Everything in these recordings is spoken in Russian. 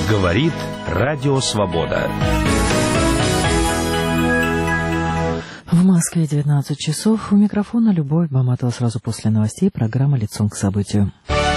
Говорит Радио Свобода. В Москве 19 часов. У микрофона Любовь Баматова. Сразу после новостей программа «Лицом к событию».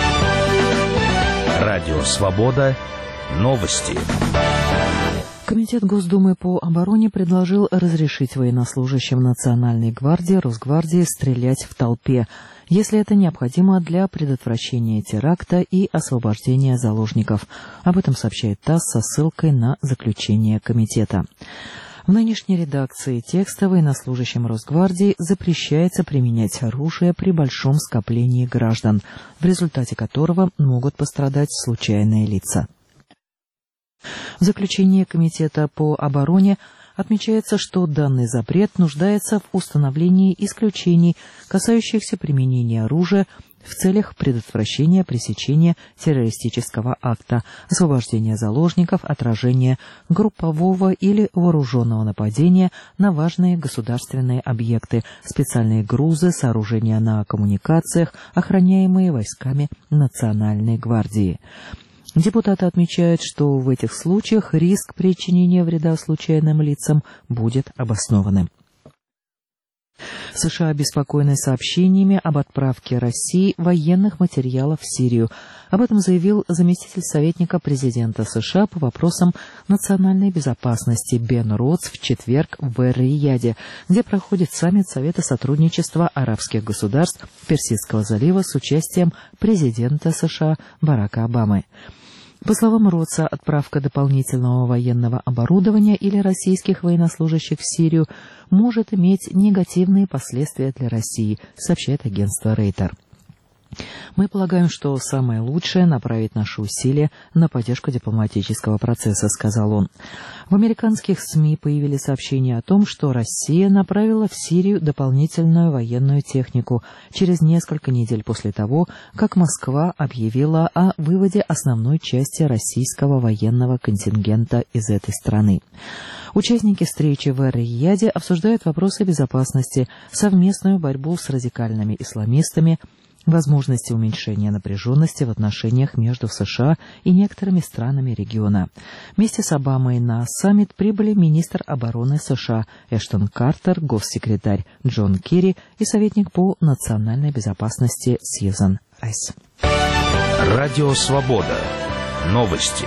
Радио Свобода. Новости. Комитет Госдумы по обороне предложил разрешить военнослужащим Национальной гвардии, Росгвардии стрелять в толпе, если это необходимо для предотвращения теракта и освобождения заложников. Об этом сообщает ТАСС со ссылкой на заключение комитета. В нынешней редакции текста военнослужащим Росгвардии запрещается применять оружие при большом скоплении граждан, в результате которого могут пострадать случайные лица. В заключении Комитета по обороне отмечается, что данный запрет нуждается в установлении исключений, касающихся применения оружия в целях предотвращения пресечения террористического акта, освобождения заложников, отражения группового или вооруженного нападения на важные государственные объекты, специальные грузы, сооружения на коммуникациях, охраняемые войсками Национальной гвардии. Депутаты отмечают, что в этих случаях риск причинения вреда случайным лицам будет обоснованным. США обеспокоены сообщениями об отправке России военных материалов в Сирию. Об этом заявил заместитель советника президента США по вопросам национальной безопасности Бен Ротс в четверг в Эр-Рияде, где проходит саммит Совета сотрудничества арабских государств Персидского залива с участием президента США Барака Обамы. По словам Ротса, отправка дополнительного военного оборудования или российских военнослужащих в Сирию может иметь негативные последствия для России, сообщает агентство Рейтер. Мы полагаем, что самое лучшее — направить наши усилия на поддержку дипломатического процесса, сказал он. В американских СМИ появились сообщения о том, что Россия направила в Сирию дополнительную военную технику через несколько недель после того, как Москва объявила о выводе основной части российского военного контингента из этой страны. Участники встречи в Эр-Рияде обсуждают вопросы безопасности, совместную борьбу с радикальными исламистами, возможности уменьшения напряженности в отношениях между США и некоторыми странами региона. Вместе с Обамой на саммит прибыли министр обороны США Эштон Картер, госсекретарь Джон Керри и советник по национальной безопасности Сьюзан Райс. Радио Свобода. Новости.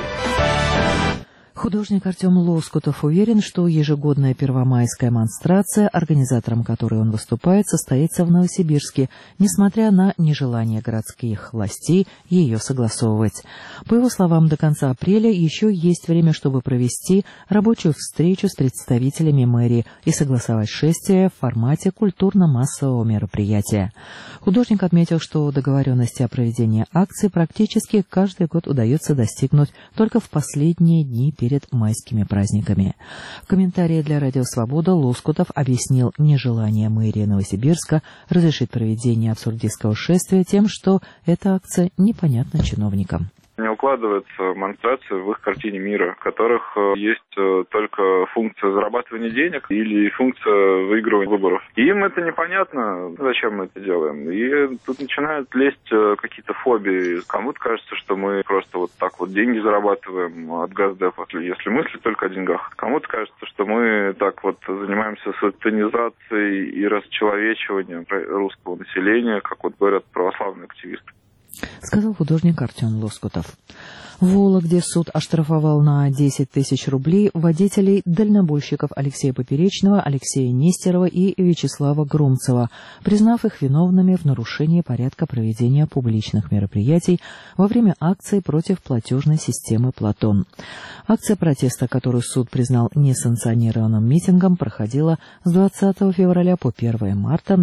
Художник Артем Лоскутов уверен, что ежегодная первомайская монстрация, организатором которой он выступает, состоится в Новосибирске, несмотря на нежелание городских властей ее согласовывать. По его словам, до конца апреля еще есть время, чтобы провести рабочую встречу с представителями мэрии и согласовать шествие в формате культурно-массового мероприятия. Художник отметил, что договоренности о проведении акции практически каждый год удается достигнуть только в последние дни перед майскими праздниками. В комментарии для Радио Свобода Лоскутов объяснил нежелание мэрии Новосибирска разрешить проведение абсурдистского шествия тем, что эта акция непонятна чиновникам. Не укладывается монстрация в их картине мира, в которых есть только функция зарабатывания денег или функция выигрывания выборов. И им это непонятно, зачем мы это делаем. И тут начинают лезть какие-то фобии. Кому-то кажется, что мы просто вот так вот деньги зарабатываем от Газдепа, если мыслить только о деньгах. Кому-то кажется, что мы так вот занимаемся сатанизацией и расчеловечиванием русского населения, как вот говорят православные активисты. Сказал художник Артем Лоскутов. В Вологде суд оштрафовал на 10 тысяч рублей водителей дальнобойщиков Алексея Поперечного, Алексея Нестерова и Вячеслава Громцева, признав их виновными в нарушении порядка проведения публичных мероприятий во время акции против платежной системы «Платон». Акция протеста, которую суд признал несанкционированным митингом, проходила с 20 февраля по 1 марта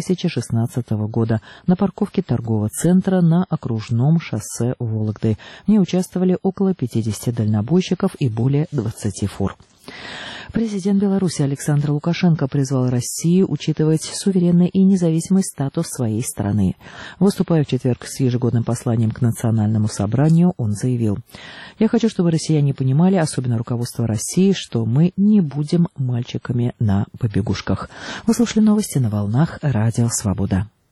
2016 года на парковке торгового центра на окружном шоссе Вологды. В ней участвовали около 50 дальнобойщиков и более 20 фур. Президент Беларуси Александр Лукашенко призвал Россию учитывать суверенный и независимый статус своей страны. Выступая в четверг с ежегодным посланием к Национальному собранию, он заявил: «Я хочу, чтобы россияне понимали, особенно руководство России, что мы не будем мальчиками на побегушках». Вы слушали новости на волнах Радио Свобода.